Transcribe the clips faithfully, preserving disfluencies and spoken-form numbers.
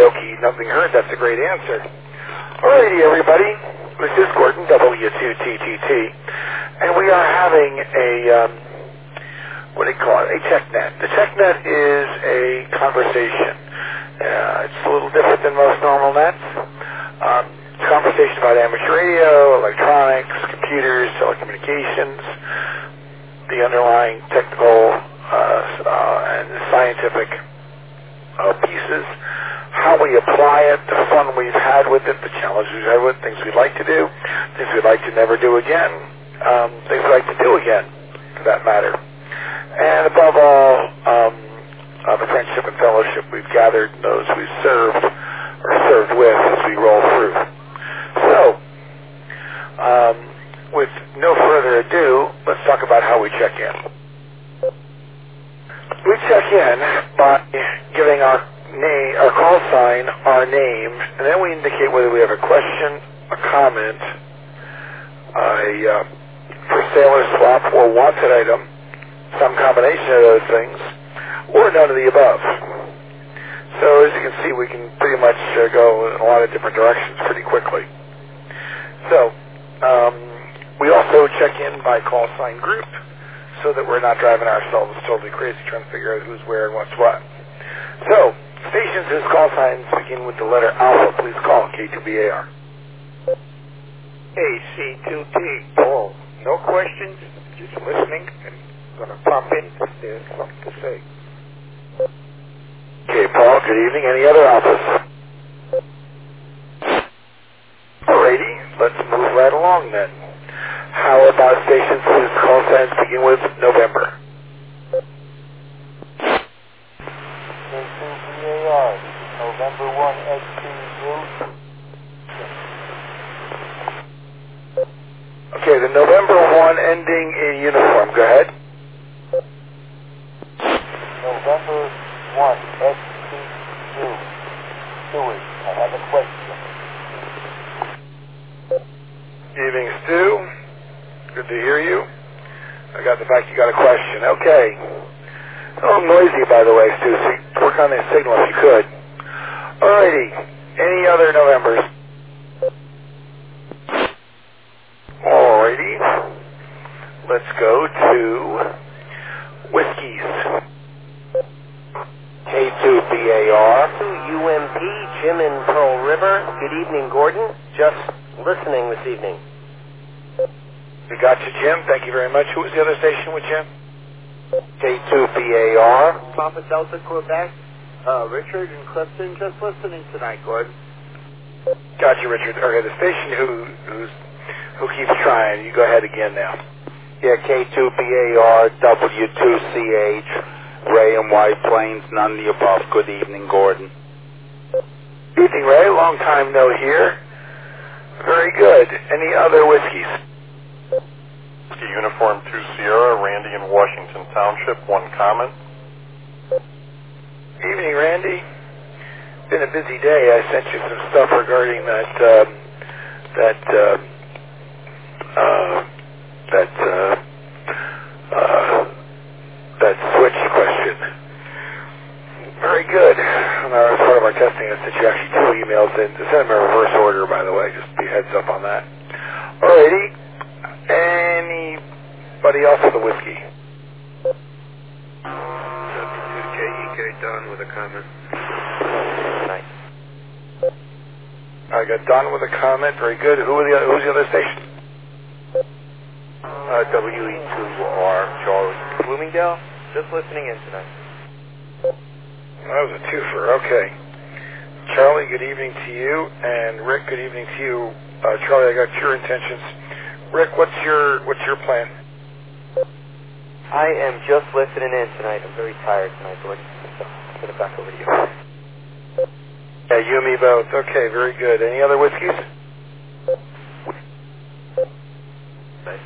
dokie, nothing heard. That's a great answer. Alrighty, everybody. This is Gordon, W two T T T, and we are having a, um, what do you call it, a TechNet. The TechNet is a conversation. Uh, it's a little different than most normal nets. Um, it's a conversation about amateur radio, electronics, computers, telecommunications, the underlying technical uh, uh, and scientific uh, pieces, how we apply it, the fun we've had with it, the challenges we've had with it, things we'd like to do, things we'd like to never do again, um, things we'd like to do again, for that matter. And above all, um, uh, the friendship and fellowship we've gathered and those we've served or served with as we roll through. So, um, with no further ado, let's talk about how we check in. We check in by giving our name, our call sign, our name, and then we indicate whether we have a question, a comment, a uh, for sale or swap or wanted item, some combination of those things, or none of the above. So as you can see, we can pretty much uh, go in a lot of different directions pretty quickly. So um, we also check in by call sign group, so that we're not driving ourselves totally crazy trying to figure out who's where and what's what. So, stations whose call signs begin with the letter alpha, please call K two B A R. A C two T, Paul. No questions, just listening and going to pop in if there's something to say. Okay, Paul, good evening. Any other alphas? Alrighty, let's move right along then. How about stations whose call signs begin with November? K two B A R, November one X T U. Okay, the November one ending in uniform. Go ahead. November one X T U. Stewie, I have a question. Evening, Stu. Good to hear you. I got the fact you got a question. Okay. A little noisy, by the way, Stu, so you work on that signal if you could. Alrighty. Any other Novembers? Alrighty. Let's go to Whiskies. K two B A R. U M P, Jim in Pearl River. Good evening, Gordon. Just listening this evening. We got you, Jim. Thank you very much. Who was the other station with Jim? K two B A R. Papa Delta, Quebec. Uh, Richard and Clifton, just listening tonight, Gordon. Got you, Richard. Okay, the station who who's, who keeps trying. You go ahead again now. Yeah, K two B A R, W two C H, Ray and White Plains, none of the above. Good evening, Gordon. Good evening, Ray. Long time no hear. Very good. Any other whiskeys? Uniform two Sierra, Randy in Washington Township, one comment. Evening, Randy. Been a busy day. I sent you some stuff regarding that um, that uh, uh, that uh, uh, that switch question. Very good. And as part of our testing, I sent you actually two emails in. To send them in reverse order, by the way. Just be heads up on that. Alrighty. Anybody else with a whiskey? W two K E K, Don with a comment. Nice. I got Don with a comment. Very good. Who are the other, who's the other station? Uh, W E two R, Charlie. Bloomingdale, just listening in tonight. That was a twofer. Okay. Charlie, good evening to you. And Rick, good evening to you. Uh, Charlie, I got your intentions. Rick, what's your what's your plan? I am just listening in tonight. I'm very tired tonight, Gordon. So I'll put it back over to you. Yeah, you and me both. Okay, very good. Any other whiskeys? Nice.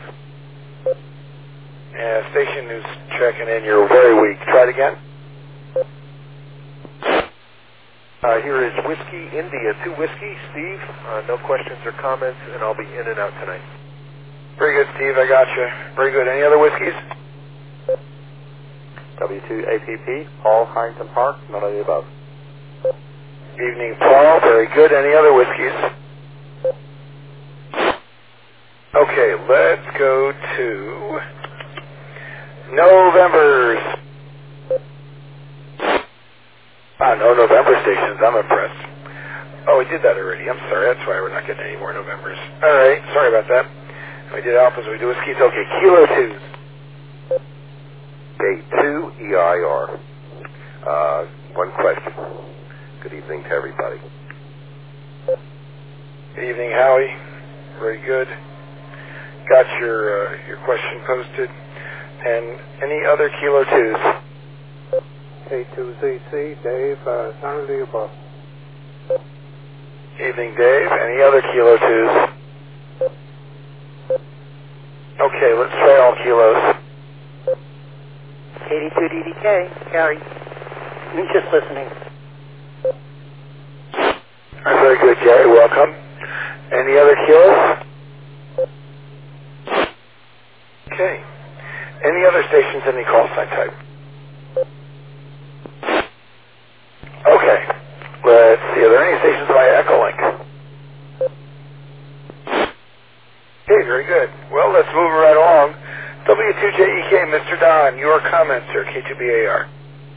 Yeah, station who's checking in, you're very weak. Try it again. Uh, here is Whiskey India, two Whiskey, Steve. Uh, no questions or comments, and I'll be in and out tonight. Very good, Steve. I got you. Very good. Any other whiskeys? W two A P P, Paul, Harrington Park, none of the above. Evening, Paul. Very good. Any other whiskeys? Okay, let's go to Novembers. Ah, no November stations. I'm impressed. Oh, we did that already. I'm sorry. That's why we're not getting any more Novembers. All right. Sorry about that. We did alphas. We do whiskeys. Okay, Kilo twos. K two E I R. Uh, one question. Good evening to everybody. Good evening, Howie. Very good. Got your uh, your question posted. And any other Kilo twos? K two Z C, Dave, uh, none of the above. Evening, Dave. Any other Kilo twos? Okay, let's try all kilos. eighty-two D D K, Gary. Just listening. Very good, Gary. Welcome. Any other kilos? Okay. Any other stations, any call sign type? Okay. Let's see. Are there any stations by Echolink? Okay, very good. Well, let's move right along. W two J E K, Mister Don, your comments, sir. K two B A R.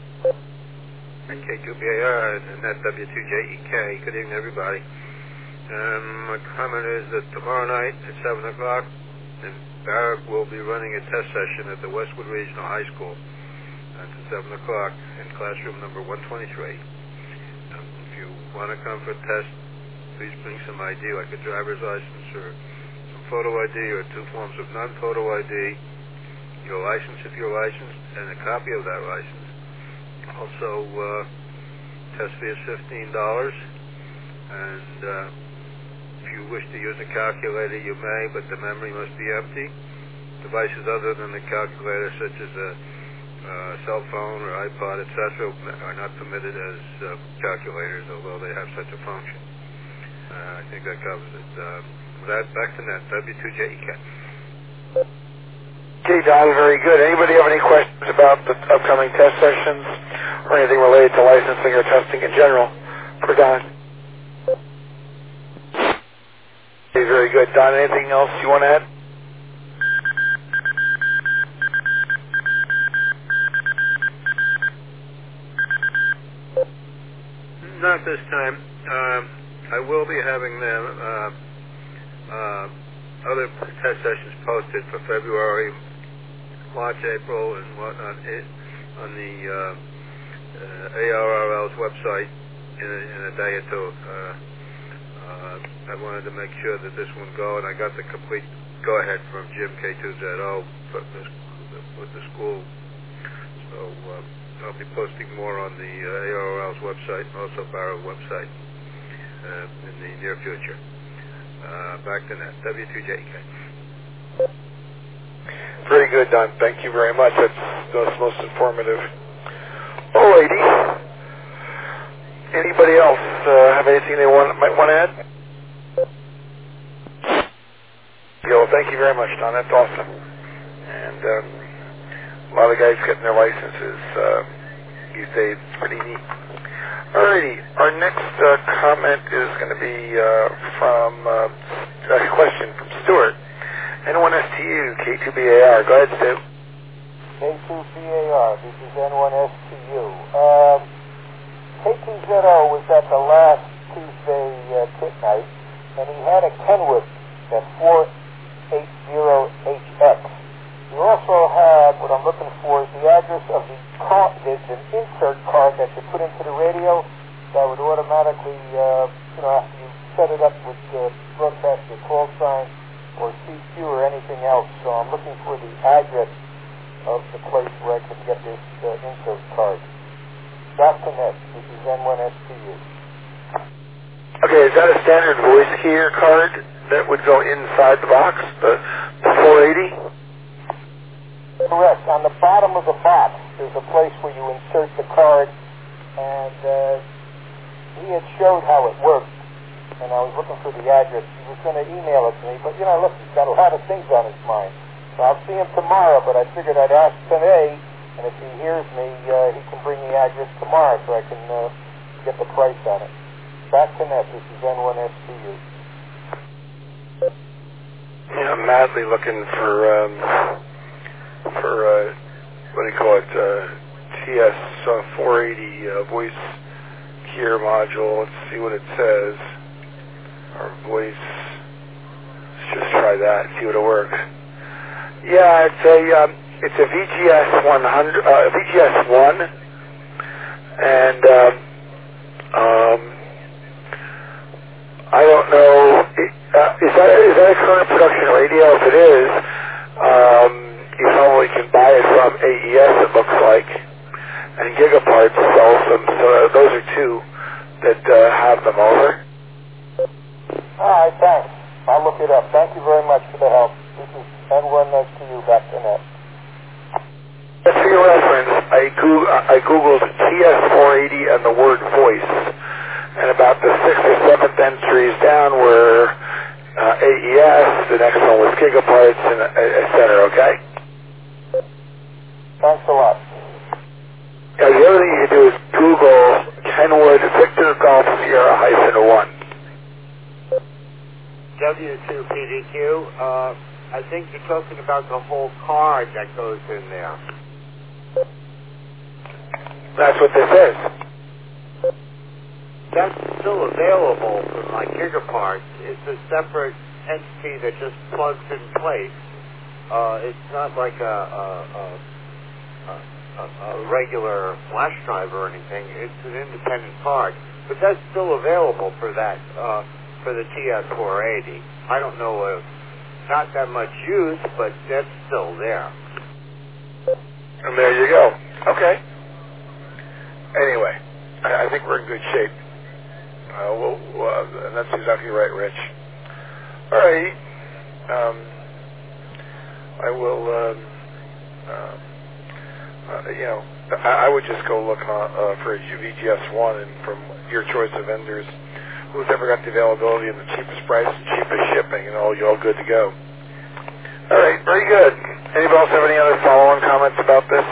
K two B A R and that W two J E K. Good evening, everybody. Um, my comment is that tomorrow night at seven o'clock, Barrack will be running a test session at the Westwood Regional High School. That's at seven o'clock in classroom number one twenty-three. Um, if you want to come for a test, please bring some I D, like a driver's license or some photo I D or two forms of non-photo I D, your license if you're licensed, and a copy of that license. Also, uh, test fee is fifteen dollars, and uh, if you wish to use a calculator, you may, but the memory must be empty. Devices other than the calculator, such as a uh, cell phone or iPod, et cetera, are not permitted as uh, calculators, although they have such a function. Uh, I think that covers it. Uh, with that, back to net, W two J E K. Okay, Don, very good. Anybody have any questions about the upcoming test sessions or anything related to licensing or testing in general for Don? Okay, very good. Don, anything else you want to add? Not this time. Um, I will be having them, uh, uh, other test sessions posted for February, March, April, and whatnot on the uh, uh, A R R L's website in a, in a day or two. Uh, uh, I wanted to make sure that this one go, and I got the complete go-ahead from Jim K two Z O for this, with the school. So uh, I'll be posting more on the uh, A R R L's website and also Barrow website uh, in the near future. Uh, back to that, W two J E K. Very good, Don. Thank you very much. That's, that's most informative. Alrighty. Anybody else uh, have anything they want might want to add? Yeah, well, thank you very much, Don. That's awesome. And um, a lot of guys getting their licenses uh, these days. It's pretty neat. Alrighty. Our next uh, comment is going to be uh, from uh, a question from Stuart. N one S T U, K two B A R. Go ahead, Stu. K two B A R, this is N one S T U. Um, K two Z O was at the last Tuesday uh, kit night, and he had a Kenwood at four eighty H X. You also have, what I'm looking for, is the address of the car. There's an insert card that you put into the radio that would automatically, uh, you know, after you set it up with uh, broadcast your call sign or C Q or anything else. So I'm looking for the address of the place where I can get this uh, insert card. .net, this is N one S T U. Okay, is that a standard voice keyer card that would go inside the box, the, the four eighty? Correct. On the bottom of the box, there's a place where you insert the card, and uh, he had showed how it worked, and I was looking for the address. He was going to email it to me, but, you know, look, he's got a lot of things on his mind. So I'll see him tomorrow, but I figured I'd ask today, and if he hears me, uh, he can bring the address tomorrow so I can uh, get the price on it. Back to net. This is N one S T U. Yeah, I'm madly looking for, um, for, uh, what do you call it, uh, T S uh, four eighty uh, voice keyer module. Let's see what it says. Our voice, let's just try that, see what it works. Yeah, it's a, um, it's a V G S one hundred, uh, V G S one, and, um, um, I don't know, uh, is that, is that a current production radio? If it is, um, you probably can buy it from A E S, it looks like, and Gigaparts sells them, so those are two that uh, have them. Over. All right, thanks. I'll look it up. Thank you very much for the help. This is N one S T U, back to net. Just for your reference, I, Goog- I Googled T S four eighty and the word voice, and about the sixth or seventh entries down were uh, A E S, the next one was Gigaparts, and et cetera, okay? Thanks a lot. Yeah, the other thing you can do is Google Kenwood Victor Golf Sierra hyphen one. W two P D Q, uh, I think you're talking about the whole card that goes in there. That's what this is. That's still available from my Gigaparts. It's a separate entity that just plugs in place. Uh, it's not like a, a, a, a, a regular flash drive or anything. It's an independent card. But that's still available for that, uh, for the T S four eighty. I don't know if not that much use, but that's still there. And there you go. Okay. Anyway, I, I think we're in good shape. Uh, we'll, uh, and that's exactly right, Rich. All right. Um, I will, um, uh, uh, you know, I, I would just go look on, uh, for a V G S one, and from your choice of vendors, who's ever got the availability and the cheapest price and cheapest shipping, and all, you're all good to go. All right, very good. Anybody else have any other follow-on comments about this?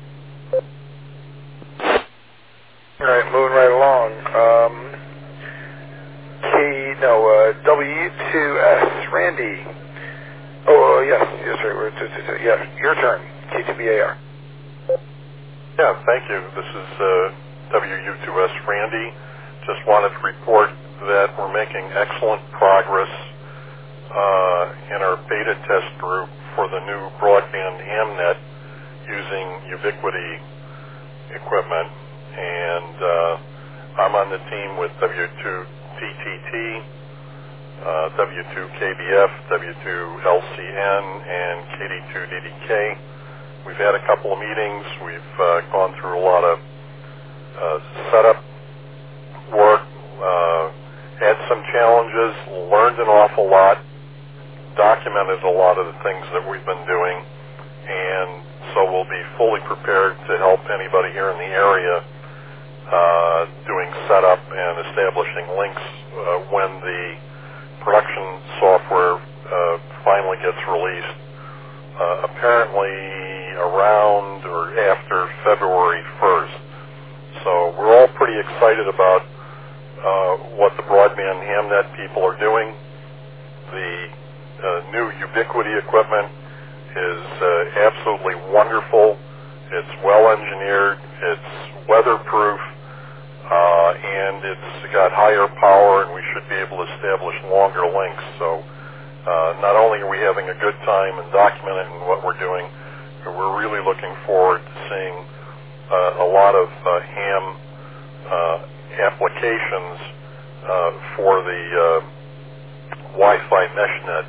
All right, moving right along. Um, K, no, uh, W two S, Randy. Oh, uh, yes, yes, right. We're, t- t- t- yeah, your turn. K two B A R. Yeah, thank you. This is uh, W U two S Randy. Just wanted to report that we're making excellent progress uh, in our beta test group for the new broadband HamNet using Ubiquiti equipment. And uh, I'm on the team with W two T T T, uh, W two K B F, W two L C N, and K D two D D K. We've had a couple of meetings. We've uh, gone through a lot of uh, setup work, uh, had some challenges, learned an awful lot, documented a lot of the things that we've been doing, and so we'll be fully prepared to help anybody here in the area uh, doing setup and establishing links uh, when the production software uh, finally gets released, uh, apparently around or after February first. So we're all pretty excited about uh, what the broadband HamNet people are doing. The uh, new Ubiquiti equipment is uh, absolutely wonderful. It's well engineered, it's weatherproof, uh, and it's got higher power, and we should be able to establish longer links. So uh, not only are we having a good time and documenting what we're doing, but we're really looking forward to seeing uh, a lot of uh, ham uh, applications uh, for the uh, Wi-Fi MeshNet.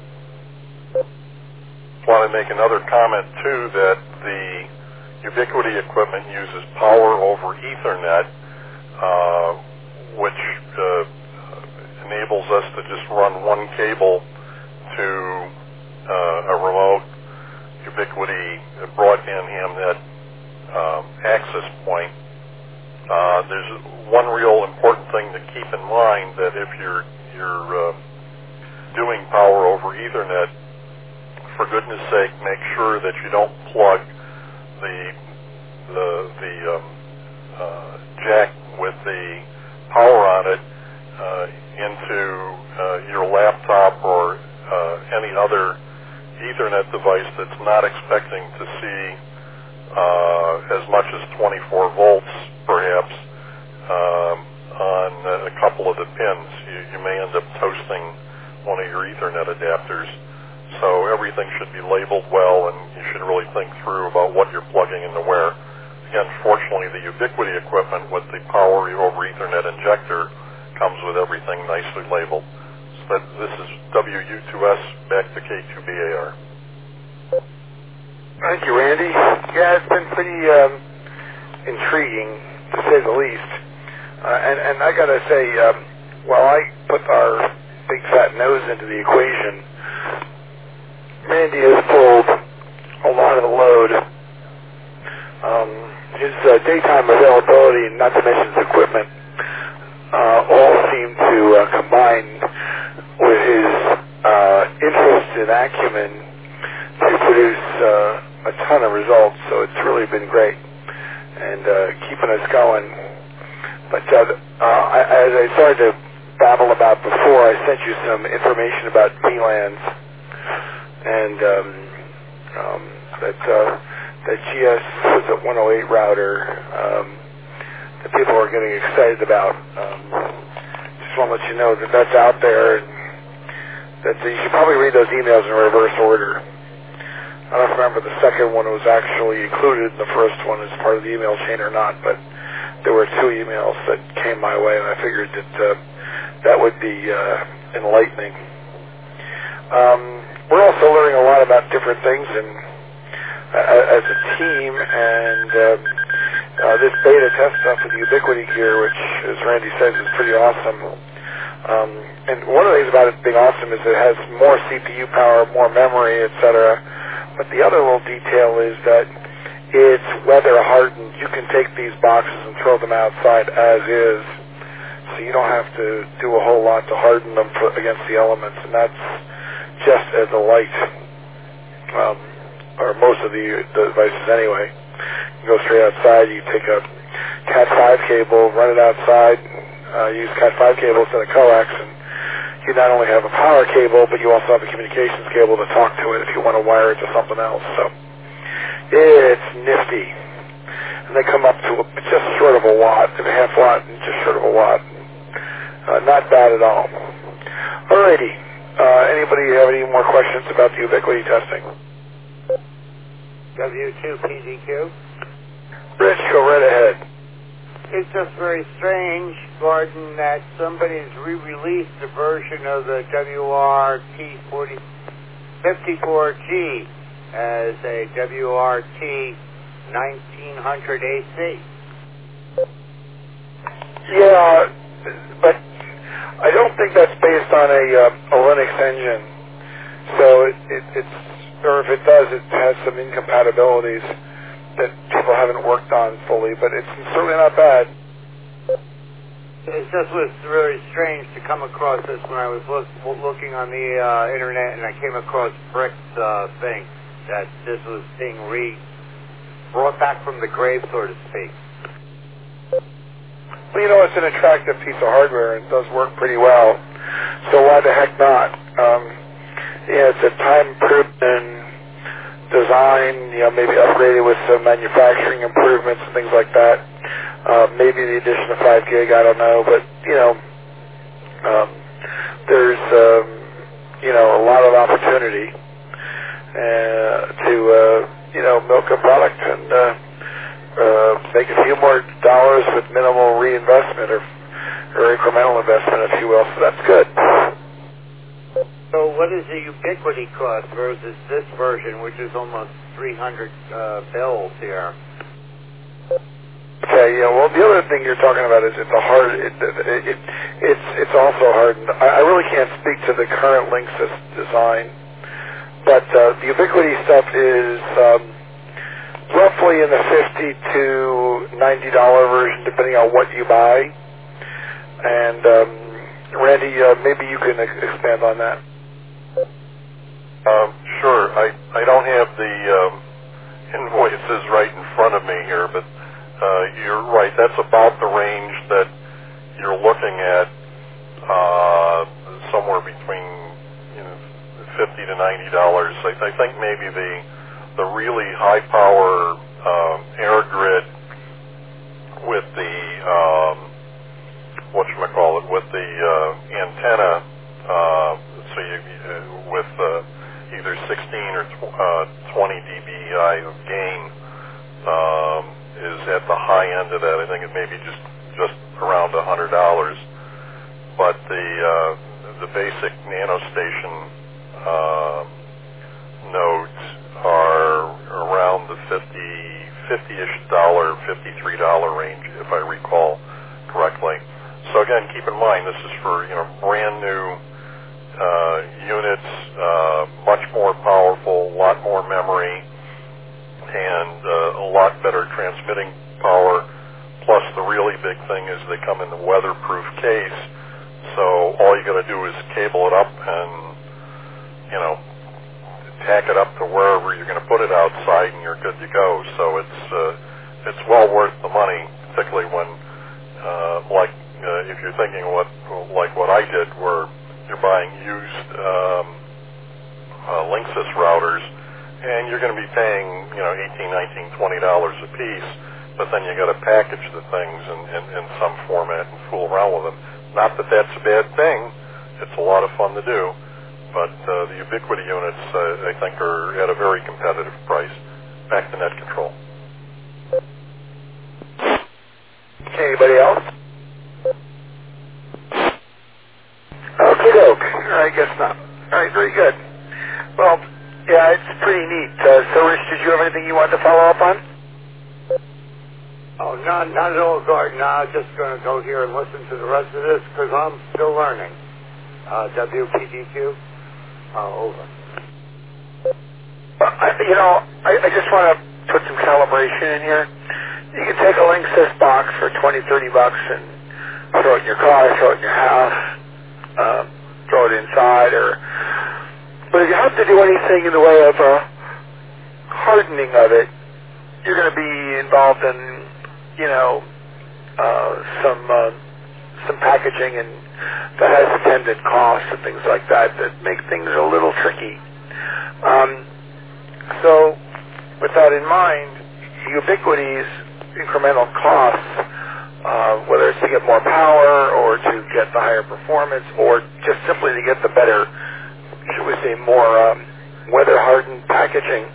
I want to make another comment, too, that the Ubiquiti equipment uses power over Ethernet, uh, which uh, enables us to just run one cable to uh, a remote Ubiquiti broadband HamNet um, access point. Uh, there's one real important thing to keep in mind, that if you're, you're uh, doing power over Ethernet, for goodness sake, make sure that you don't plug the the, the um, uh, jack with the power on it uh, Ethernet device that's not expecting to see uh, as much as twenty-four volts, perhaps, um, on a couple of the pins, you, you may end up toasting one of your Ethernet adapters. So everything should be labeled well, and you should really think through about what you're plugging into where. Again, fortunately, the Ubiquiti equipment with the Power over Ethernet injector comes with everything nicely labeled. So that, this is W U two S back to K two B A R. Thank you, Randy. Yeah, it's been pretty um, intriguing, to say the least. Uh, and, and I got to say, um, while I put our big fat nose into the equation, Randy has pulled a lot of the load. Um, his uh, daytime availability, not to mention his equipment, uh, all seem to uh, combine with his uh, interest and acumen to produce uh, a ton of results. So it's really been great and uh, keeping us going. But uh, uh, I, as I started to babble about before, I sent you some information about V LANs and um, um, that uh, that G S was a one oh eight router um, that people are getting excited about. Um, just want to let you know that that's out there, and that you should probably read those emails in reverse order. I don't remember the second one was actually included in the first one as part of the email chain or not, but there were two emails that came my way, and I figured that uh, that would be uh, enlightening. Um, we're also learning a lot about different things and uh, as a team, and um, uh, this beta test stuff with the Ubiquiti gear, which, as Randy says, is pretty awesome. Um, and one of the things about it being awesome is it has more C P U power, more memory, et cetera. But the other little detail is that it's weather hardened. You can take these boxes and throw them outside as is, so you don't have to do a whole lot to harden them for, against the elements, and that's just a delight. Um, or most of the, the devices anyway. You go straight outside, you take a Cat five cable, run it outside, uh, use Cat five cable instead of coax, and you not only have a power cable, but you also have a communications cable to talk to it if you want to wire it to something else. So it's nifty. And they come up to a, just short of a watt, a half watt, and just short of a watt. Uh, not bad at all. Alrighty. Uh, anybody have any more questions about the Ubiquiti testing? W two P D Q. Rich, go right ahead. It's just very strange, Gordon, that somebody's re-released a version of the W R T fifty-four G as a W R T nineteen hundred A C. Yeah, but I don't think that's based on a, uh, a Linux engine. So it, it, it's, or if it does, it has some incompatibilities that people haven't worked on fully, but it's certainly not bad. It just was really strange to come across this when I was look, looking on the uh, internet, and I came across Brick's uh, thing, that this was being re brought back from the grave, so to speak. Well, you know, it's an attractive piece of hardware and does work pretty well, so why the heck not? Um, yeah, it's a time-proven design, you know, maybe upgraded with some manufacturing improvements and things like that. Uh, maybe the addition of five gig, I don't know, but, you know, um, there's, um, you know, a lot of opportunity uh, to, uh, you know, milk a product and uh, uh, make a few more dollars with minimal reinvestment or, or incremental investment, if you will, so that's good. So what is the Ubiquiti cost versus this version, which is almost three hundred uh, bills here? Okay, yeah. Well, the other thing you're talking about is it's a hard. It, it, it, it's it's also hardened. I, I really can't speak to the current Linksys design, but uh, the Ubiquiti stuff is um, roughly in the fifty to ninety dollar version, depending on what you buy. And um, Randy, uh, maybe you can ex- expand on that. Um, sure. I, I don't have the um, invoices right in front of me here, but uh, you're right. That's about the range that you're looking at, uh, somewhere between you know fifty to to ninety dollars. I, I think maybe the the really high power um, air grid with the um, whatchamacallit, with the uh, antenna, uh, so you uh, with uh, either sixteen or tw- uh, twenty dBi of gain um, is at the high end of that. I think it may be just just around a hundred dollars. But the uh, the basic nanostation uh, nodes are around the fifty fifty-ish dollar, fifty-three dollar range, if I recall correctly. So again, keep in mind this is for you know brand new uh, units, uh, much more powerful, a lot more memory, and uh, a lot better transmitting power. Plus, the really big thing is they come in the weatherproof case. So all you got to do is cable it up and, you know, tack it up to wherever you're going to put it outside, and you're good to go. So it's uh, it's well worth the money, particularly when, uh, like, uh, if you're thinking what like what I did, where you're buying used um, uh, Linksys routers, and you're going to be paying, you know, eighteen, nineteen, twenty dollars a piece, but then you got to package the things in, in, in some format and fool around with them. Not that that's a bad thing. It's a lot of fun to do. But uh, the Ubiquiti units, uh, I think, are at a very competitive price. Back to Net Control. Anybody else? Okie doke. I guess not. All right, very good. Well, yeah, it's pretty neat. Uh, so, Rich, did you have anything you wanted to follow up on? Oh, not, not at all, Gordon. I'm just going to go here and listen to the rest of this because I'm still learning. Uh, W P D Q, uh, over. Well, I, you know, I, I just want to put some calibration in here. You can take a Linksys box for twenty, thirty bucks and throw it in your car, throw it in your house, uh, throw it inside, or... But if you have to do anything in the way of uh, hardening of it, you're going to be involved in, you know, uh, some uh, some packaging, and that has attendant costs and things like that that make things a little tricky. Um, so, with that in mind, Ubiquiti's incremental costs, uh, whether it's to get more power or to get the higher performance or just simply to get the better, should we say, more um, weather-hardened packaging,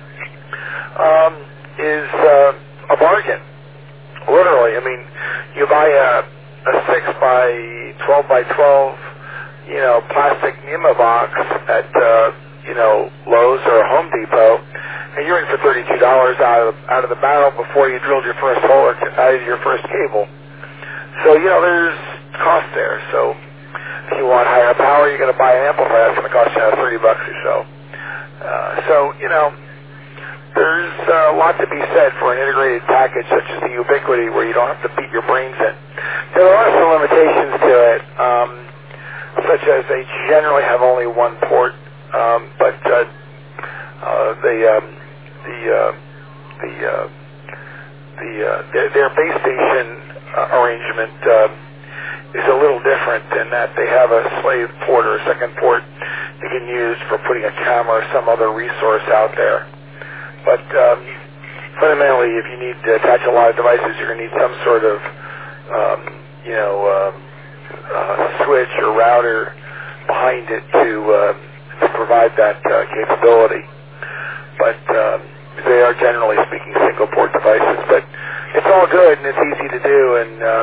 um, is uh, a bargain. Literally, I mean, you buy a, a six by twelve by twelve, you know, plastic Nima box at, uh, you know, Lowe's or Home Depot, and you're in for thirty-two dollars out of out of the barrel before you drilled your first hole or out of your first cable. So, you know, there's cost there. So, if you want higher power, you're going to buy an amplifier that's going to cost you thirty bucks or so. Uh, so, you know, there's uh, a lot to be said for an integrated package such as the Ubiquiti, where you don't have to beat your brains in. There are some limitations to it, um, such as they generally have only one port, um, but uh, uh, the um, the uh, the uh, the uh, their, their base station uh, arrangement uh, is a little different in that they have a slave port or a second port you can use for putting a camera or some other resource out there. But um, fundamentally, if you need to attach a lot of devices, you're going to need some sort of, um, you know, um, uh, switch or router behind it to, uh, to provide that uh, capability. But um, they are, generally speaking, single-port devices. But it's all good, and it's easy to do, and um,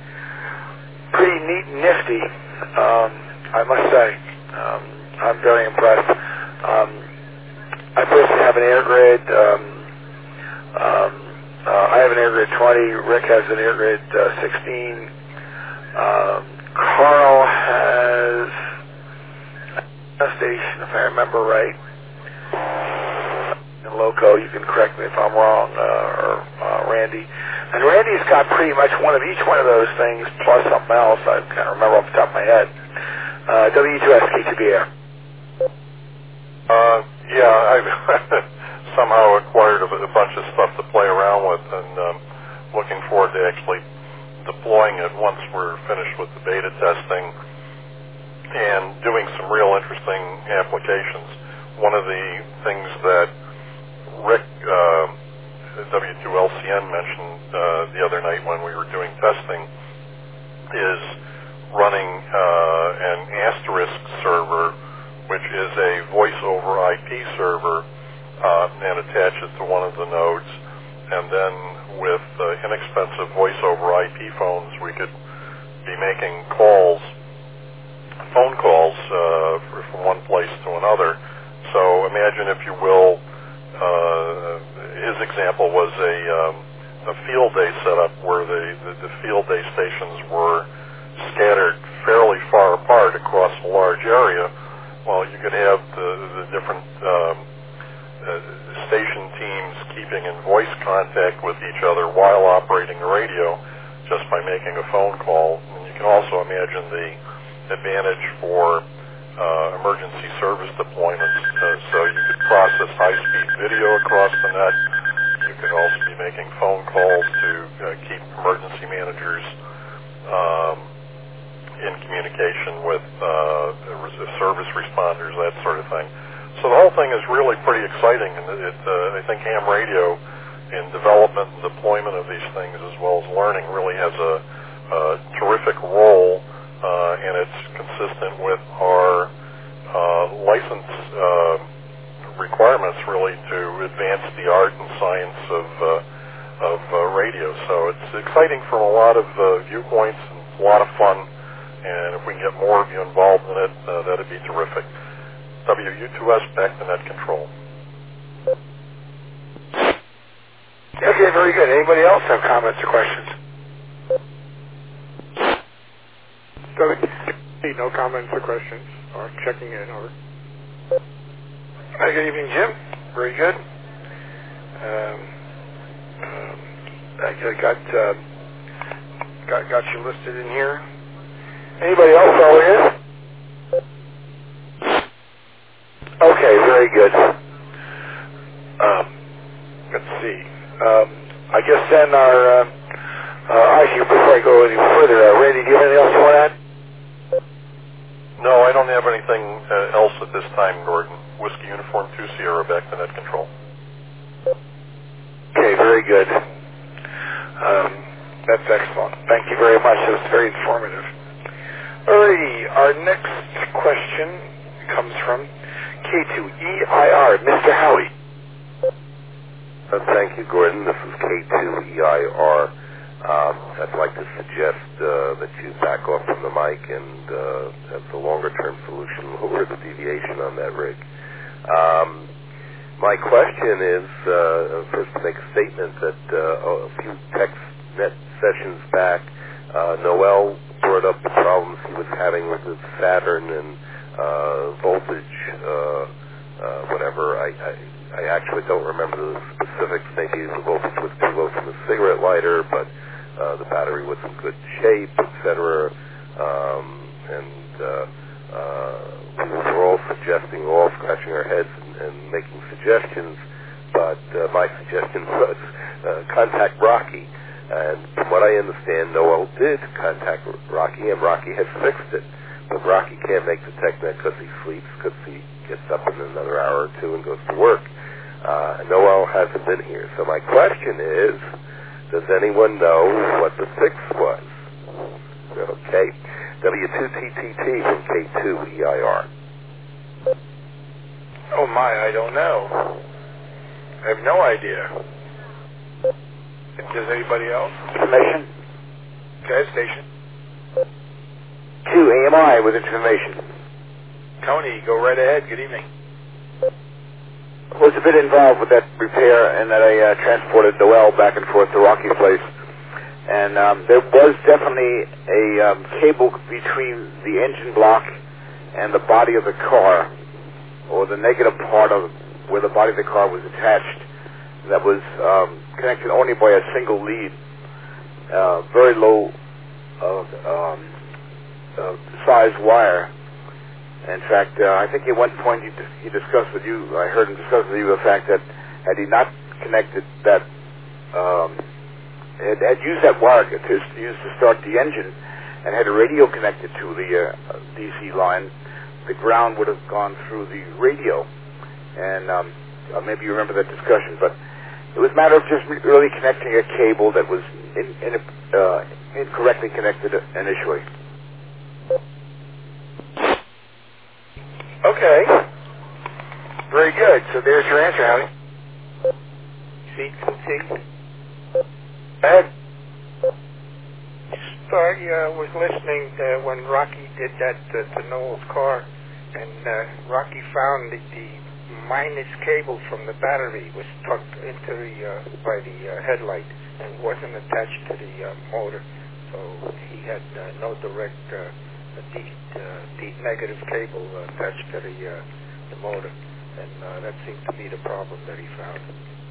pretty neat and nifty, um, I must say. Um, I'm very impressed. Um, I personally have an AirGrid. Um, um, uh, I have an AirGrid twenty. Rick has an AirGrid uh, sixteen. Um, Carl has a station, if I remember right. And Loco, you can correct me if I'm wrong, uh, or uh, Randy. And Randy's got pretty much one of each one of those things, plus something else. I can't remember off the top of my head. Uh, W two S K two B Air. Uh, yeah, I've somehow acquired a, a bunch of stuff to play around with, and um, looking forward to actually deploying it once we're finished with the beta testing and doing some real interesting applications. one of the things that Rick, uh, W two L C N, mentioned uh, the other night when we were doing testing is running uh, an asterisk server, which is a voice over I P server, uh, and attaches to one of the nodes. And then with uh, inexpensive voice over I P phones, we could be making calls, phone calls uh, from one place to another. So imagine, if you will, uh, his example was a, um, a field day setup where the, the, the field day stations were scattered fairly far apart across a large area. Well, you could have the, the different um, uh, station teams keeping in voice contact with each other while operating the radio just by making a phone call. And you can also imagine the advantage for uh, emergency service deployments. Uh, so you could process high-speed video across the net. You could also be making phone calls to uh, keep emergency managers um, in communication with uh, service responders, that sort of thing. So the whole thing is really pretty exciting, and it, uh, I think ham radio in development and deployment of these things, as well as learning, really has a, a terrific role, uh, and it's consistent with our uh, license uh, requirements, really, to advance the art and science of uh, of uh, radio. So it's exciting from a lot of uh, viewpoints and a lot of fun, and if we can get more of you involved in it, uh, that'd be terrific. W U two S, back to net control. Okay, very good. Anybody else have comments or questions? No comments or questions, or checking in, or... Hi, good evening, Jim. Very good. Um, um, I got, uh, got got you listed in here. Anybody else all in? Okay, very good. Um, let's see. Um, I guess then our, uh, uh, actually, before I go any further, uh, Randy, do you have anything else you want to add? No, I don't have anything uh, else at this time, Gordon. Whiskey Uniform two Sierra, back to net control. Okay, very good. Um, that's excellent. Thank you very much. That was very informative. Alrighty, our next question comes from K two E I R, Mister Howie. Uh, thank you, Gordon. This is K two E I R. Um, I'd like to suggest uh, that you back off from the mic and uh, as a longer-term solution, lower the deviation on that rig. Um, my question is, uh, first to make a statement that uh, a few TextNet sessions back, uh, Noel brought up the problems he was having with his Saturn and uh, voltage, uh, uh, whatever. I, I, I actually don't remember the specifics. Maybe the voltage was too low from the cigarette lighter, but uh, the battery was in good shape, et cetera. Um, and uh, uh, we were all suggesting, all scratching our heads and, and making suggestions, but uh, my suggestion was uh, contact Rocky. And from what I understand, Noel did contact Rocky, and Rocky has fixed it. But Rocky can't make the TechNet because he sleeps, because he gets up in another hour or two and goes to work. Uh, Noel hasn't been here. So my question is, does anyone know what the fix was? Okay. W two T T T from K two E I R. Oh my, I don't know. I have no idea. Does anybody else? Information. Okay, station. Two A M I with information. Tony, go right ahead. Good evening. I was a bit involved with that repair, and that I uh, transported Noel back and forth to Rocky's place. And um, there was definitely a um, cable between the engine block and the body of the car, or the negative part of where the body of the car was attached, that was um, connected only by a single lead, uh, very low uh, um, uh, size wire. In fact, uh, I think at one point he, he discussed with you, I heard him discuss with you the fact that had he not connected that, um, had, had used that wire to, to use to start the engine and had a radio connected to the uh, D C line, the ground would have gone through the radio and um, uh, maybe you remember that discussion, but it was a matter of just re- really connecting a cable that was in, in, uh, incorrectly connected initially. Okay. Very good. So there's your answer, Howie. C two T. Go ahead. So I uh, was listening uh, when Rocky did that uh, to Noel's car, and uh, Rocky found that the minus cable from the battery was tucked into the uh, by the uh, headlight and wasn't attached to the uh, motor, so he had uh, no direct uh, deep, uh, deep negative cable uh, attached to the uh, the motor, and uh, that seemed to be the problem that he found.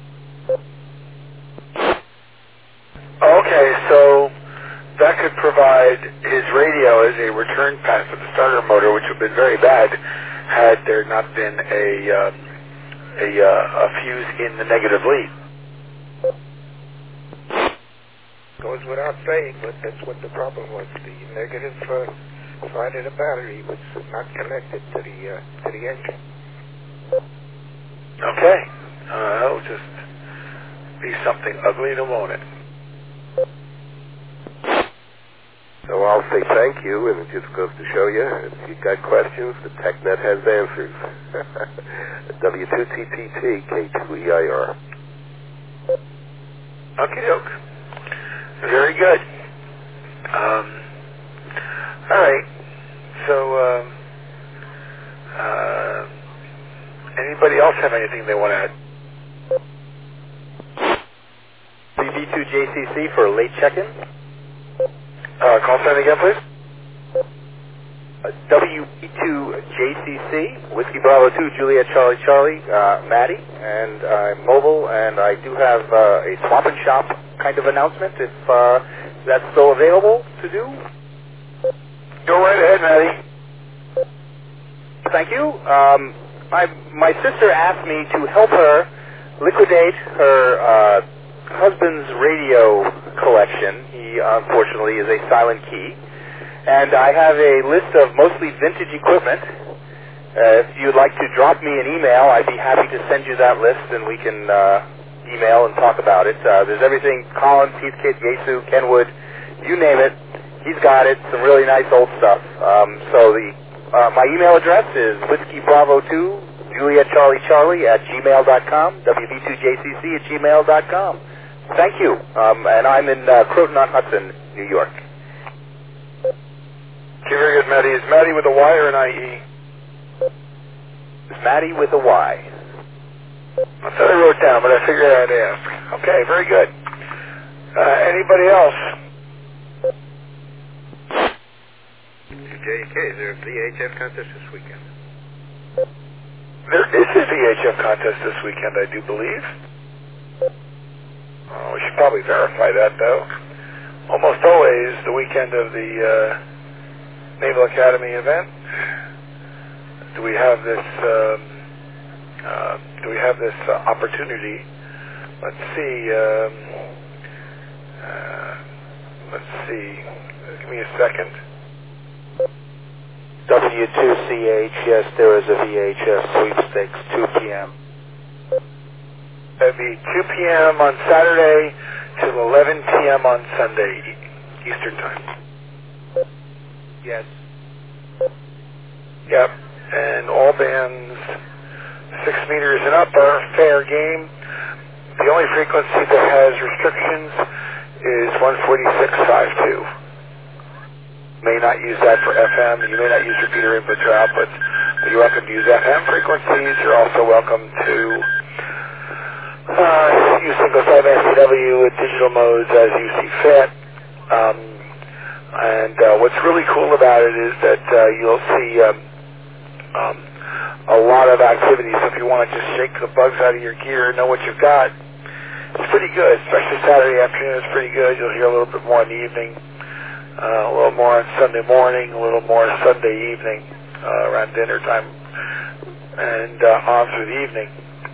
Okay, so that could provide his radio as a return path for the starter motor, which would have been very bad had there not been a um, a, uh, a fuse in the negative lead. Goes without saying, but that's what the problem was. The negative uh, side of the battery was not connected to the uh, to the engine. Okay, uh, that'll just be something ugly to won't it? So I'll say thank you, and it just goes to show you, if you've got questions, the TechNet has answers. W two T T T, K two E I R. Okie doke. Very good. Um, all right. So, um, uh, anybody else have anything they want to add? V B two J C C for late check-in. Uh, call sign again, please. Uh, W B two J C C, Whiskey Bravo two, Juliet Charlie Charlie, uh, Maddie, and I'm mobile, and I do have uh, a swap and shop kind of announcement, if uh, that's still available to do. Go right ahead, Maddie. Thank you. Um, my, my sister asked me to help her liquidate her uh, husband's radio collection. He, unfortunately, is a silent key. And I have a list of mostly vintage equipment. Uh, if you'd like to drop me an email, I'd be happy to send you that list, and we can uh, email and talk about it. Uh, there's everything: Collins, Heathkit, Yaesu, Kenwood, you name it. He's got it. Some really nice old stuff. Um, so the uh, my email address is Whiskey Bravo two, Juliet Charlie Charlie at gmail dot com, W B two J C C at gmail dot com. Thank you. Um, and I'm in uh, Croton-on-Hudson, New York. Okay, very good, Maddie. Is Maddie with a Y or an I E? It's Maddie with a Y. That's what I wrote down, but I figured I'd ask. Okay, very good. Uh, anybody else? J K, is there a V H F contest this weekend? There is a V H F contest this weekend, I do believe. Oh, we should probably verify that, though. Almost always the weekend of the uh, Naval Academy event. Do we have this? Um, uh, do we have this uh, opportunity? Let's see. Um, uh, let's see. Give me a second. W two C H, yes, there is a V H F sweepstakes, two p.m. That'd be two p.m. on Saturday till eleven p.m. on Sunday, Eastern Time. Yes. Yep. And all bands six meters and up are fair game. The only frequency that has restrictions is one forty-six point five two. May not use that for F M. You may not use repeater inputs or outputs, but you're welcome to use F M frequencies. You're also welcome to uh, use single side S C W with digital modes as you see fit. Um, and uh, what's really cool about it is that uh, you'll see um, um, a lot of activities. So if you want to just shake the bugs out of your gear and know what you've got, it's pretty good, especially Saturday afternoon. It's pretty good. You'll hear a little bit more in the evening. Uh, a little more on Sunday morning, a little more Sunday evening, uh, around dinner time, and uh, on through the evening.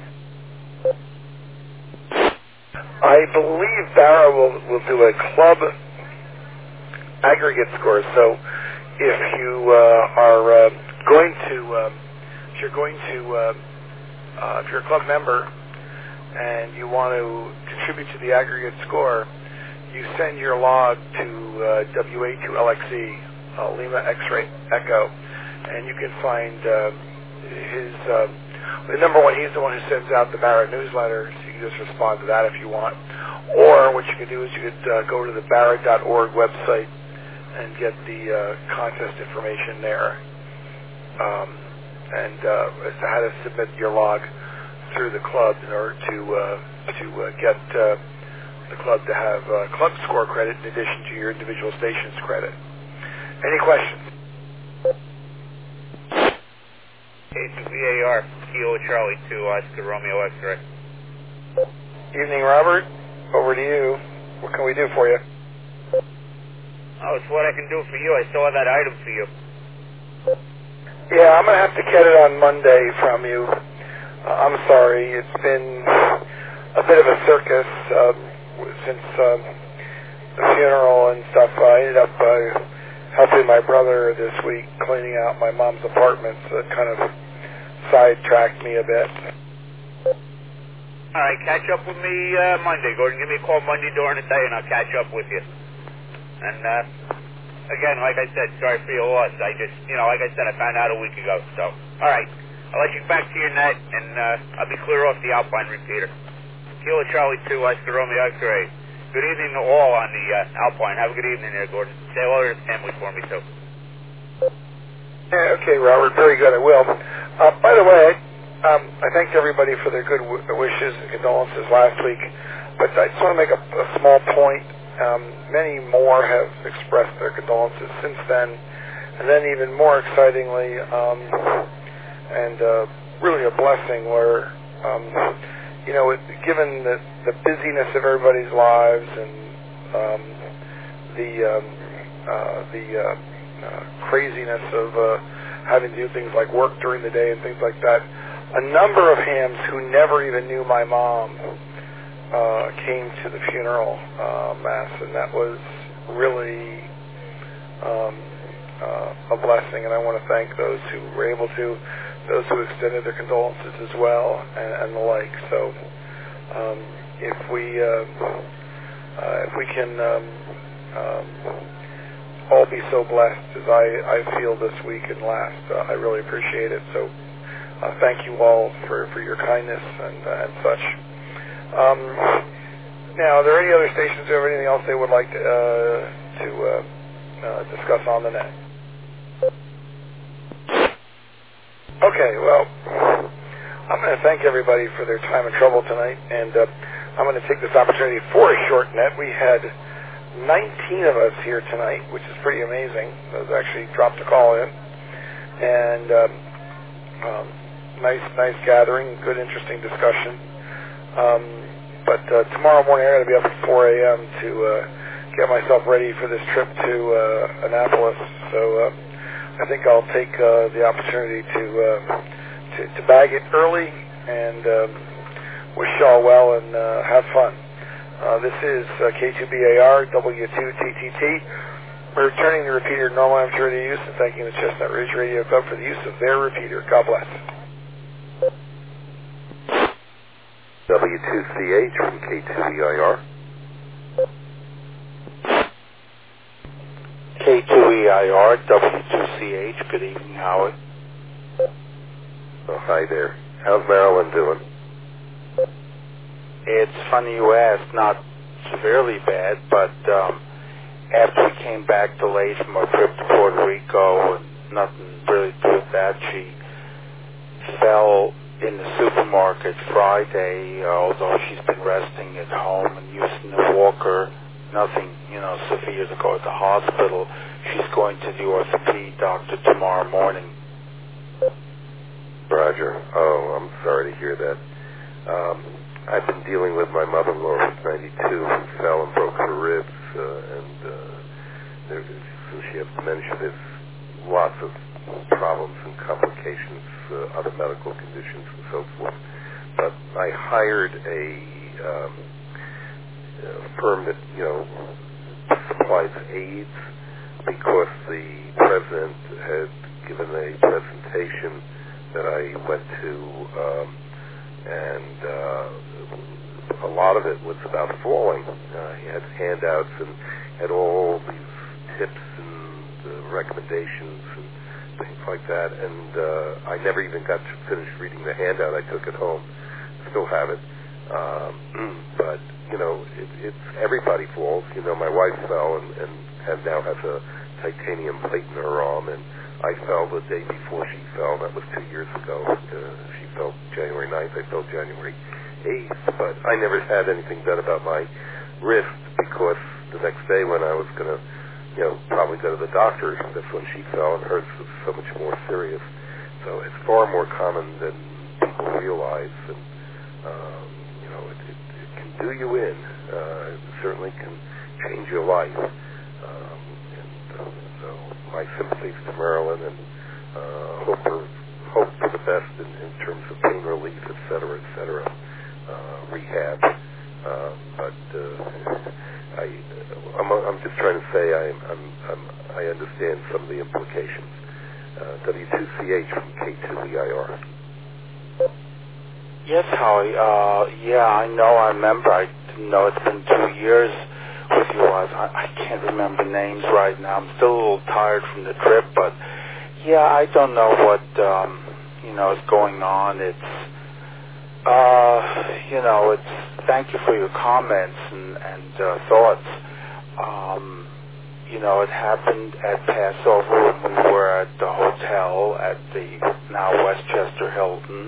I believe Barra will, will do a club aggregate score, so if you uh, are uh, going to, um, if you're going to uh, uh, if you're a club member and you want to contribute to the aggregate score, you send your log to uh, W A two L X E, uh, Lima X-Ray Echo, and you can find uh, his, uh, the number one, he's the one who sends out the Barrett newsletter, so you can just respond to that if you want. Or what you could do is you could uh, go to the barrett dot org website and get the uh, contest information there, um, and uh, as to how to submit your log through the club in order to uh, to uh, get uh, the club to have uh, club score credit in addition to your individual station's credit. Any questions? K two B A R, Kilo Charlie two, Oscar Romeo X-Ray. Evening, Robert. Over to you. What can we do for you? Oh, it's what I can do for you. I saw that item for you. Yeah, I'm going to have to get it on Monday from you. Uh, I'm sorry. It's been a bit of a circus um, since um, the funeral and stuff. I ended up uh, helping my brother this week cleaning out my mom's apartment, so it kind of sidetracked me a bit. All right, catch up with me uh, Monday, Gordon. Give me a call Monday during the day, and I'll catch up with you. And, uh, again, like I said, sorry for your loss. I just, you know, like I said, I found out a week ago. So, all right, I'll let you back to your net, and uh, I'll be clear off the Alpine repeater. Kilo Charlie two, Oscar Romeo X-Ray. Good evening to all on the uh, Alpine. Have a good evening there, Gordon. Say hello to the family for me, too. Yeah, okay, Robert. Very good. I will. Uh, by the way, um, I thanked everybody for their good w- wishes and condolences last week, but I just want to make a, a small point. Um, many more have expressed their condolences since then, and then even more excitingly, um, and uh, really a blessing where, um, you know, it, given the, the busyness of everybody's lives and um, the um, uh, the uh, uh, craziness of uh, having to do things like work during the day and things like that, a number of hams who never even knew my mom uh, came to the funeral uh, mass, and that was really um, uh, a blessing, and I want to thank those who were able to, those who extended their condolences as well, and, and the like. So um, if we uh, uh, if we can um, um, all be so blessed as I, I feel this week and last, uh, I really appreciate it. So uh, thank you all for, for your kindness and, uh, and such. Um, now, are there any other stations or anything else they would like to, uh, to uh, uh, discuss on the net? Okay, well, I'm going to thank everybody for their time and trouble tonight, and uh, I'm going to take this opportunity for a short net. We had nineteen of us here tonight, which is pretty amazing. Those actually dropped a call in, and um, um, nice, nice gathering, good, interesting discussion. Um, but uh, tomorrow morning I got to be up at four a.m. to uh, get myself ready for this trip to uh, Annapolis. So uh, I think I'll take uh, the opportunity to, uh, to to bag it early and um, wish y'all well and uh, have fun. Uh, this is uh, K two B A R W two T T T. We're returning the repeater to normal amateur radio use and thanking the Chestnut Ridge Radio Club for the use of their repeater. God bless. W two C H from K two E I R. K two E I R, W two C H. Good evening, Howard. Oh, hi there. How's Marilyn doing? It's funny you ask, not severely bad, but um, after we came back delayed from our trip to Puerto Rico, and nothing really to do with that, she fell in the supermarket Friday, uh, although she's been resting at home and using the walker. Nothing, you know, severe to go to the hospital. She's going to the orthopedic doctor tomorrow morning. Roger. Oh, I'm sorry to hear that. Um, I've been dealing with my mother-in-law who's ninety-two, who fell and broke her ribs, uh, and uh, there, so she has dementia. There's lots of problems and complications, uh, other medical conditions and so forth. But I hired a, um, a firm that, you know, supplies aids because the president had given a presentation that I went to um, handouts and had all these tips and uh, recommendations and things like that. And uh, I never even got to finish reading the handout. I took it home. Still have it. Um, but, you know, it, it's everybody falls. You know, my wife fell and, and, and now has a titanium plate in her arm, and I fell the day before she fell. That was two years ago. Uh, she fell January ninth. I fell January eighth. But I never had anything done about my wrist because the next day when I was going to, you know, probably go to the doctor, that's when she fell, and hers was so much more serious. So it's far more common than people realize, and um, you know, it, it, it can do you in. Uh, it certainly can change your life. Um, and uh, so my sympathies to Marilyn, and uh, hope for hope for the best in, in terms of pain relief, et cetera, et cetera, uh, rehab. Uh, but uh, I, I'm, I'm just trying to say I, I'm, I'm, I understand some of the implications. Uh, W two C H from K two E I R. Yes, Howie. Uh, yeah, I know. I remember. I didn't know it's been two years with you. I, I can't remember names right now. I'm still a little tired from the trip, but yeah, I don't know what um, you know is going on. It's uh, you know, it's. Thank you for your comments and, and uh, thoughts. Um, you know, it happened at Passover when we were at the hotel at the now Westchester Hilton.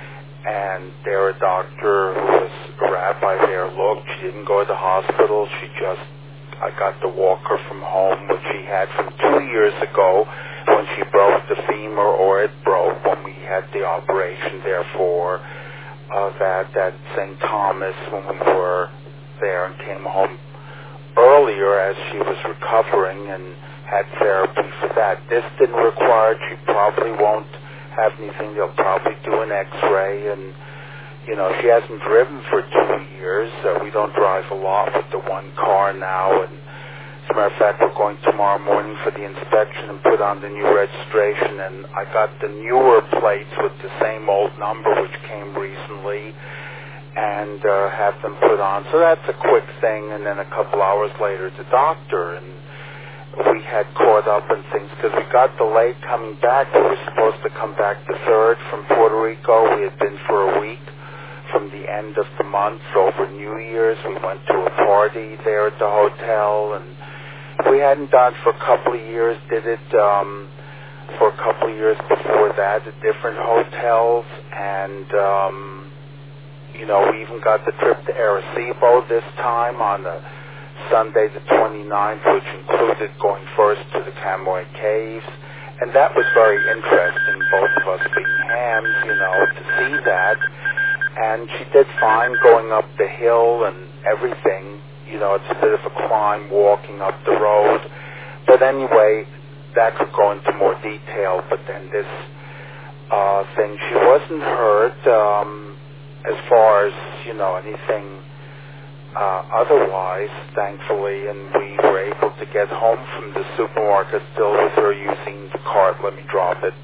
And there a doctor who was a rabbi there looked. She didn't go to the hospital. She just, I got to walk her from home, which she had from two years ago when she broke the femur, or it broke when we had the operation there for uh, that at Saint Thomas when we were there, and came home earlier as she was recovering and had therapy for that. This didn't require it. She probably won't have anything. They'll probably do an x-ray, and you know, she hasn't driven for two years. Uh, we don't drive a lot with the one car now, and as a matter of fact, we're going tomorrow morning for the inspection and put on the new registration, and I got the newer plates with the same old number which came recently, and uh, have them put on. So that's a quick thing, and then a couple hours later the doctor, and we had caught up in things because we got delayed coming back. We were supposed to come back the third from Puerto Rico. We had been for a week from the end of the month over New Year's. We went to a party there at the hotel, and we hadn't done for a couple of years. Did it um, for a couple of years before that at different hotels, and um, you know, we even got the trip to Arecibo this time on the Sunday the twenty-ninth, which included going first to the Camoy Caves, and that was very interesting, both of us being hams, you know, to see that. And she did fine going up the hill and everything. You know, it's a bit of a climb walking up the road. But anyway, that could go into more detail. But then this uh, thing, she wasn't hurt um, as far as, you know, anything uh, otherwise, thankfully. And we were able to get home from the supermarket still with her using the cart. Let me drop it.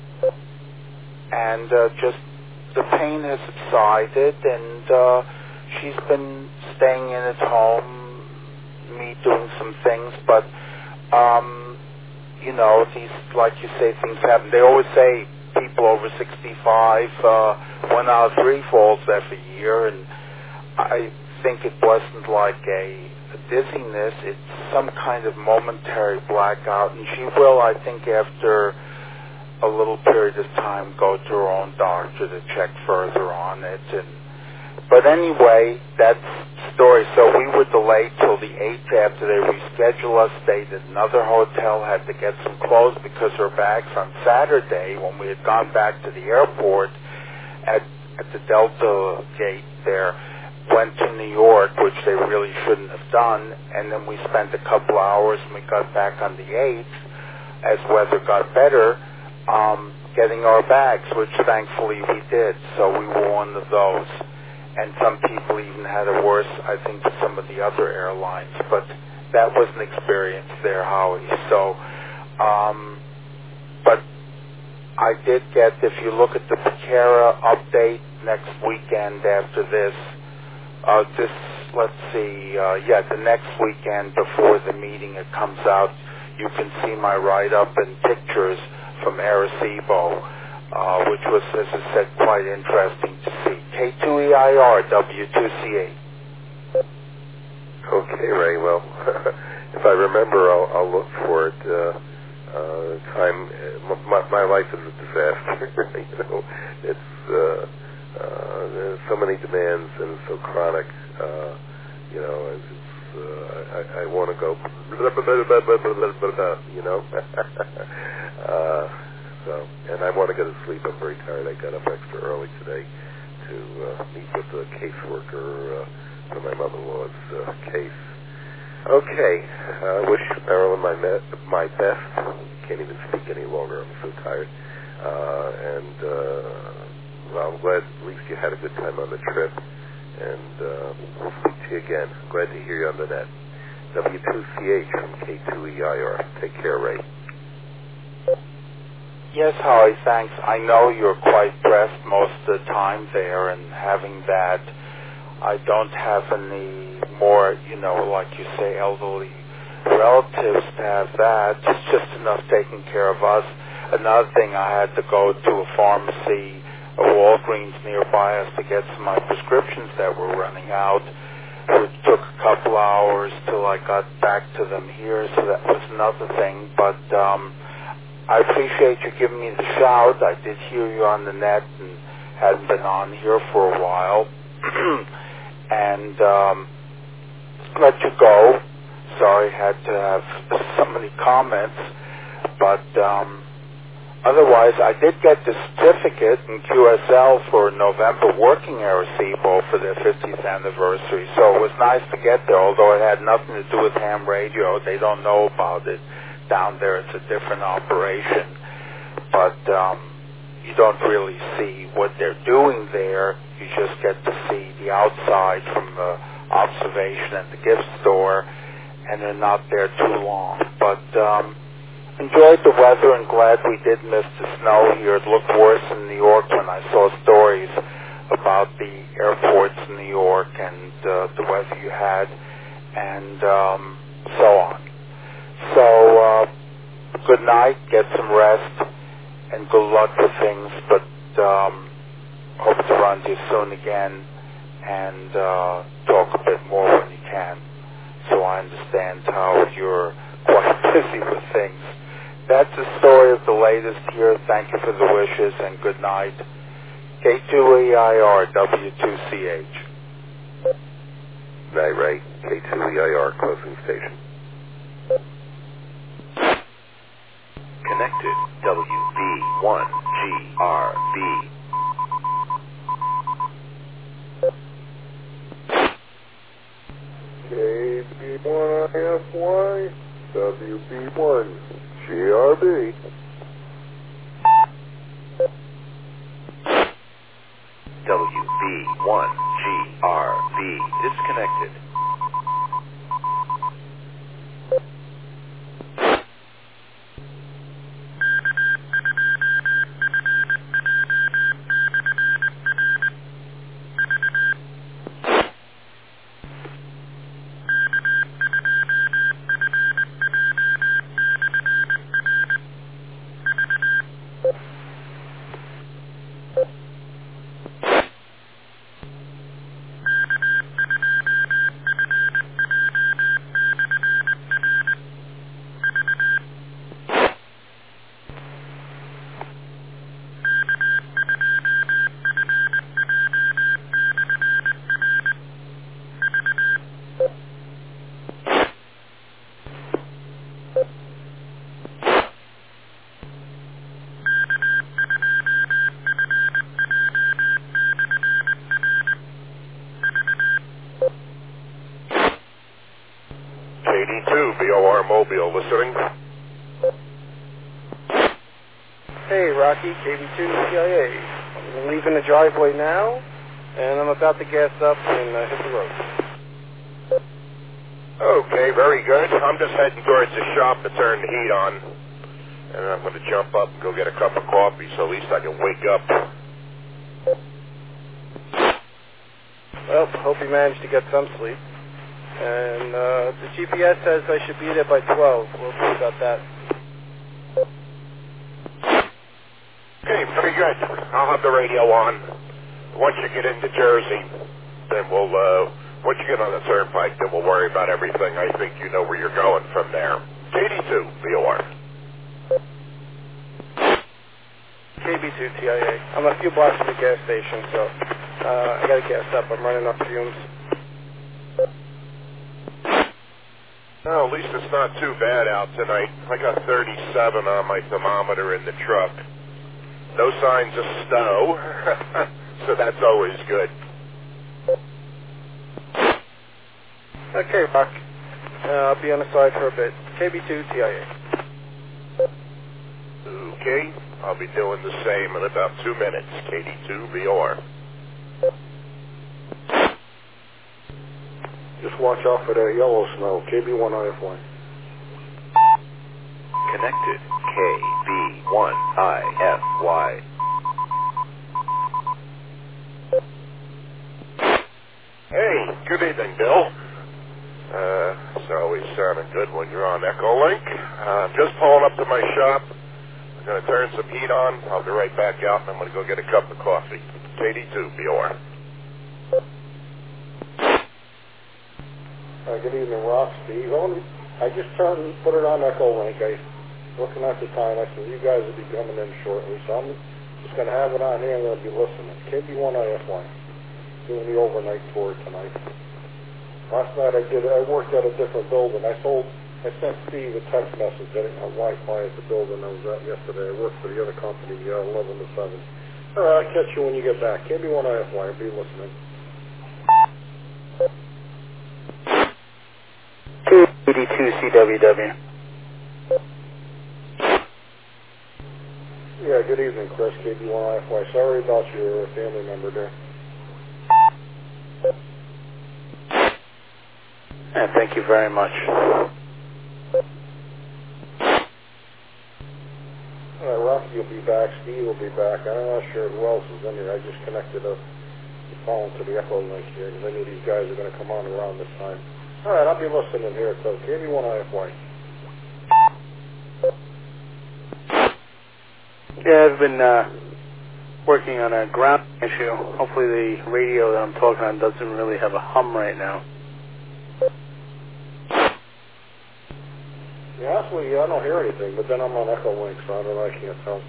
And uh, just the pain has subsided, and uh, she's been staying in at home, me doing some things, but, um, you know, these, like you say, things happen. They always say people over sixty-five, uh, one out of three falls every year, and I think it wasn't like a, a dizziness, it's some kind of momentary blackout, and she will, I think, after a little period of time, go to her own doctor to check further on it. And but anyway, that's the story. So we were delayed till the eighth after they rescheduled us, stayed at another hotel, had to get some clothes because her bags on Saturday, when we had gone back to the airport at, at the Delta gate there, went to New York, which they really shouldn't have done, and then we spent a couple hours and we got back on the eighth as weather got better, Um, getting our bags, which thankfully we did. So we were one of those. And some people even had it worse, I think, with some of the other airlines. But that was an experience there, Howie. So, um, but I did get, if you look at the Picara update next weekend after this, uh, this let's see, uh, yeah, the next weekend before the meeting it comes out, you can see my write-up and pictures from Arecibo, uh, which was, as I said, quite interesting to see. K two E I R, W two C H. Okay, Ray. Well, if I remember, I'll, I'll look for it. Uh, uh, time, my, my life is a disaster. you know, it's uh, uh, there's so many demands and it's so chronic. Uh, you know, it's, uh, I, I want to go. You know. uh, so, and I want to go to sleep. I'm very tired. I got up extra early today to uh, meet with a caseworker. Uh, for my mother-in-law's uh, case. Okay, I uh, wish Marilyn my me- my best. Can't even speak any longer. I'm so tired. Uh, and uh, well, I'm glad at least you had a good time on the trip. And uh, we'll speak to you again. Glad to hear you on the net. W two C H from K two E I R. Take care, Ray. Yes, Howie, thanks. I know you're quite pressed most of the time there, and having that, I don't have any more, you know, like you say, elderly relatives to have that. It's just enough taking care of us. Another thing, I had to go to a pharmacy, a Walgreens nearby us to get some of my prescriptions that were running out. It took a couple hours till I got back to them here, so that was another thing. But um, I appreciate you giving me the shout. I did hear you on the net and hadn't been on here for a while. And um, let you go. Sorry, had to have so many comments, but um, otherwise, I did get the certificate in Q S L for November working Arecibo for their fiftieth anniversary. So it was nice to get there, although it had nothing to do with ham radio. They don't know about it down there. It's a different operation, but um, you don't really see what they're doing there. You just get to see the outside from the observation at the gift store, and they're not there too long. But um, enjoyed the weather and glad we did miss the snow here. It looked worse in New York when I saw stories about the airports in New York and uh, the weather you had, and um, so on. So uh, good night, get some rest, and good luck with things, but um, hope to run to you soon again and uh, talk a bit more when you can, so I understand how you're quite busy with things. That's the story of the latest here. Thank you for the wishes and good night. K two E I R, W two C H. Night, Ray. K two E I R, closing station. Connected, W B one G R B. K B one I F Y, W B one G R B. W B one G R B disconnected. Mobile listening. Hey, Rocky, K B two C I A. I'm leaving the driveway now, and I'm about to gas up and uh, hit the road. Okay, very good. I'm just heading towards the shop to turn the heat on, and I'm going to jump up and go get a cup of coffee, so at least I can wake up. Well, hope you managed to get some sleep. And uh, the G P S says I should be there by twelve. We'll see about that. Okay, pretty good. I'll have the radio on. Once you get into Jersey, then we'll, uh, once you get on the turnpike, then we'll worry about everything. I think you know where you're going from there. eighty-two, V O R. K B two T I A. I'm a few blocks from the gas station, so uh, I got to gas up. I'm running off fumes. Well, at least it's not too bad out tonight. I got thirty-seven on my thermometer in the truck. No signs of snow, so that's always good. Okay, Rock. Uh, I'll be on the side for a bit. K B two T I A. Okay, I'll be doing the same in about two minutes. K D two V O R. Just watch out for that yellow snow. K B one I F Y. Connected. K B one I F Y. Hey, good evening, Bill. Uh, it's always sounding good when you're on Echolink. Uh, I'm just pulling up to my shop. I'm going to turn some heat on. I'll be right back out, and I'm going to go get a cup of coffee. K D two V O R. Uh, good evening, Rock, Steve. Only, I just turned, put it on Echolink. I looking at the time. I said, you guys will be coming in shortly, so I'm just going to have it on here and I'm going to be listening. K B one I F Y. Doing the overnight tour tonight. Last night I did. I worked at a different building. I sold. I sent Steve a text message that I have Wi-Fi at the building I was at yesterday. I worked for the other company, uh, eleven to seven. All right, I'll catch you when you get back. K B one I F Y. I'll be listening. eighty-two C W W. Yeah, good evening, Chris. K B one I F Y. Sorry about your family member there. And thank you very much. All right, Rocky will be back. Steve will be back. I'm not sure who else is in here. I just connected a the phone to the Echolink here because I knew these guys are going to come on around this time. All right, I'll be listening here. So K B one I F Y. Yeah, I've been uh, working on a ground issue. Hopefully the radio that I'm talking on doesn't really have a hum right now. Yeah, actually, I don't hear anything, but then I'm on Echolink, so I don't know. I can't tell.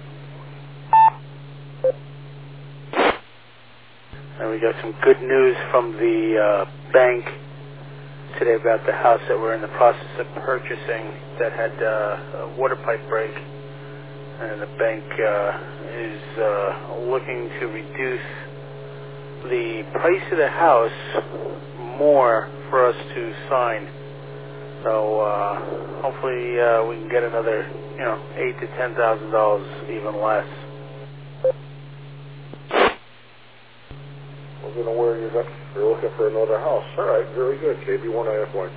And we got some good news from the uh, bank today about the house that we're in the process of purchasing that had uh, a water pipe break. And the bank uh, is uh, looking to reduce the price of the house more for us to sign. So uh, hopefully uh, we can get another, you know, eight to ten thousand dollars, even less. I was going to where you're, you're looking for another house. All right, very good. K B one I F Y.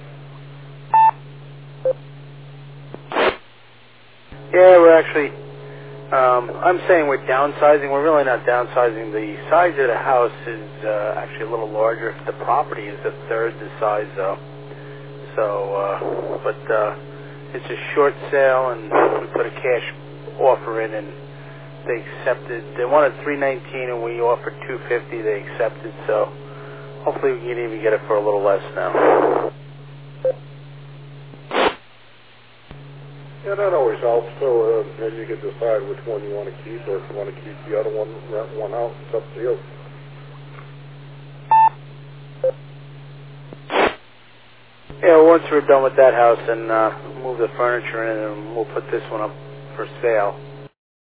Yeah, we're actually. Um, I'm saying we're downsizing. We're really not downsizing. The size of the house is uh, actually a little larger. The property is a third the size, though. So, uh, but uh, it's a short sale, and we put a cash offer in, and they accepted. They wanted three nineteen, and we offered two fifty. They accepted. So, hopefully, we can even get it for a little less now. Yeah, that always helps. So uh, then you can decide which one you want to keep, or if you want to keep the other one, rent one out. It's up to you. Yeah, once we're done with that house and uh, move the furniture in, and we'll put this one up for sale.